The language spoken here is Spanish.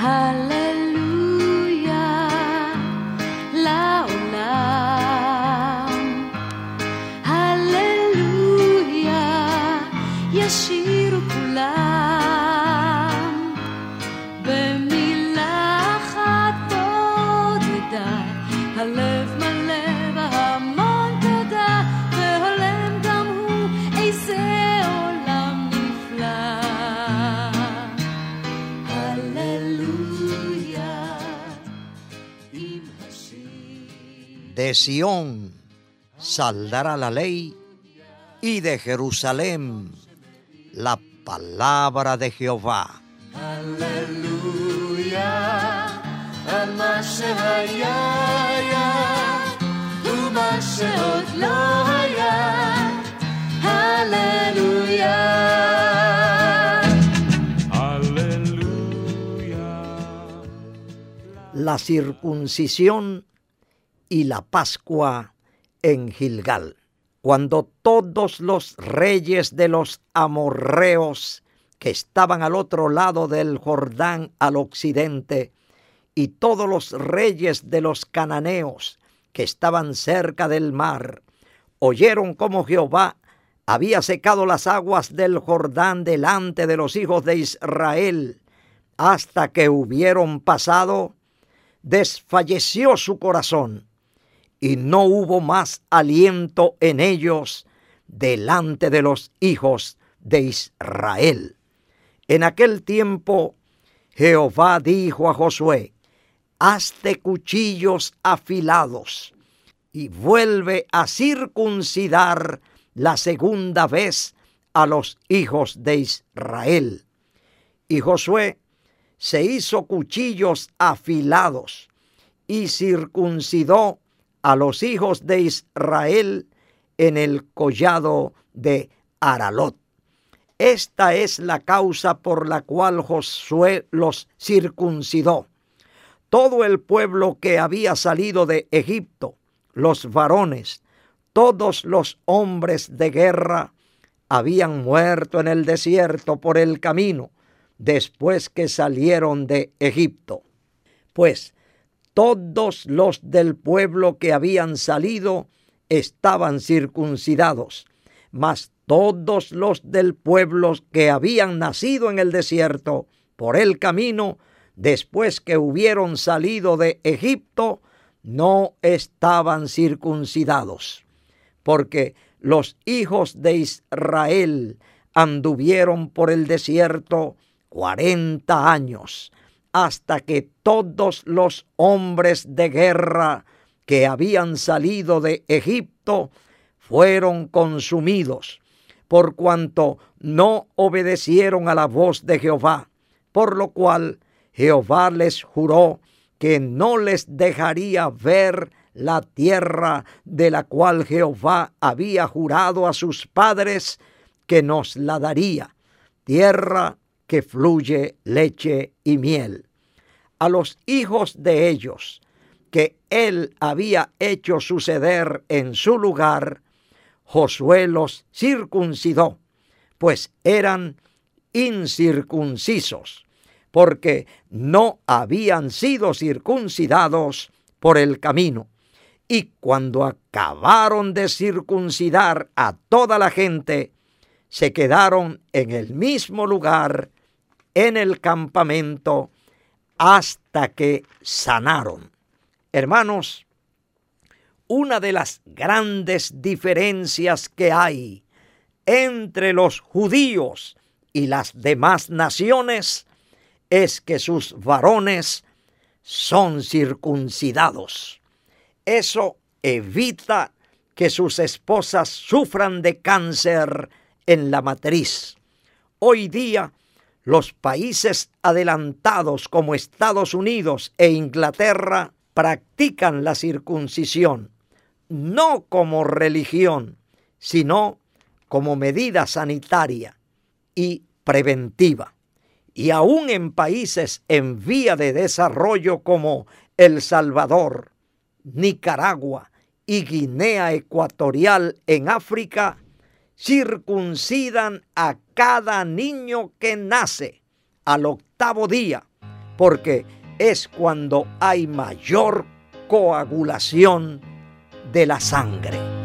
Hallelujah, לעולם. Hallelujah, ישירו כולם. במילה אחת תודה, הלב מלא בהמון תודה, והולם גם הוא איזה עולם נפלא. הללויה עם השיר. De Sión saldrá la ley y de Jerusalén la palabra de Jehová. הללויה על מה שהיה ומה שעוד לא היה. הללויה. La circuncisión y la Pascua en Gilgal. Cuando todos los reyes de los amorreos que estaban al otro lado del Jordán al occidente, y todos los reyes de los cananeos que estaban cerca del mar, oyeron cómo Jehová había secado las aguas del Jordán delante de los hijos de Israel, hasta que hubieron pasado, desfalleció su corazón, y no hubo más aliento en ellos delante de los hijos de Israel. En aquel tiempo Jehová dijo a Josué: hazte cuchillos afilados y vuelve a circuncidar la segunda vez a los hijos de Israel. Y Josué se hizo cuchillos afilados y circuncidó a los hijos de Israel en el collado de Aralot. Esta es la causa por la cual Josué los circuncidó. Todo el pueblo que había salido de Egipto, los varones, todos los hombres de guerra, habían muerto en el desierto por el camino, después que salieron de Egipto. Pues todos los del pueblo que habían salido estaban circuncidados, mas todos los del pueblo que habían nacido en el desierto por el camino, después que hubieron salido de Egipto, no estaban circuncidados, porque los hijos de Israel anduvieron por el desierto 40 años, hasta que todos los hombres de guerra que habían salido de Egipto fueron consumidos, por cuanto no obedecieron a la voz de Jehová, por lo cual Jehová les juró que no les dejaría ver la tierra de la cual Jehová había jurado a sus padres que nos la daría, tierra que fluye leche y miel. A los hijos de ellos que él había hecho suceder en su lugar, Josué los circuncidó, pues eran incircuncisos, porque no habían sido circuncidados por el camino. Y cuando acabaron de circuncidar a toda la gente, se quedaron en el mismo lugar, en el campamento, hasta que sanaron. Hermanos, una de las grandes diferencias que hay entre los judíos y las demás naciones es que sus varones son circuncidados. Eso evita que sus esposas sufran de cáncer en la matriz. Hoy día, los países adelantados como Estados Unidos e Inglaterra practican la circuncisión, no como religión, sino como medida sanitaria y preventiva. Y aún en países en vía de desarrollo como El Salvador, Nicaragua y Guinea Ecuatorial en África, circuncidan a cada niño que nace al 8º día, porque es cuando hay mayor coagulación de la sangre.